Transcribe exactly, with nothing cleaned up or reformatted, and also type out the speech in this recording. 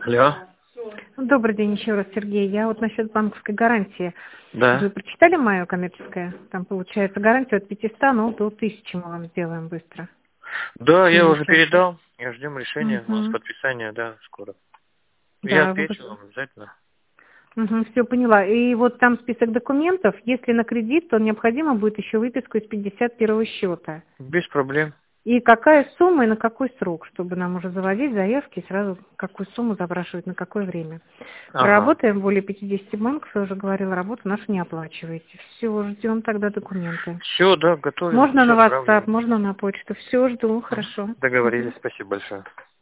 Алло. Добрый день еще раз, Сергей. Я вот насчет банковской гарантии. Да. Вы прочитали мое коммерческое? Там получается гарантия от пятисот, но до тысячи мы вам сделаем быстро. Да, я уже Снимите. передал. Я ждем решения. У нас Угу. подписание, да, скоро. Я Да, вы... отвечу вам обязательно. Угу, все поняла. И вот там список документов. Если на кредит, то необходимо будет еще выписку из пятьдесят первого счета. Без проблем. И какая сумма и на какой срок, чтобы нам уже заводить заявки и сразу какую сумму запрашивать, на какое время. Ага. Проработаем более пятидесяти банков, я уже говорила, работу нашу не оплачиваете. Все, ждем тогда документы. Все, да, готовим. Можно Все на WhatsApp, отправлю. можно на почту. Все, жду, хорошо. Договорились. Мгм. Спасибо большое.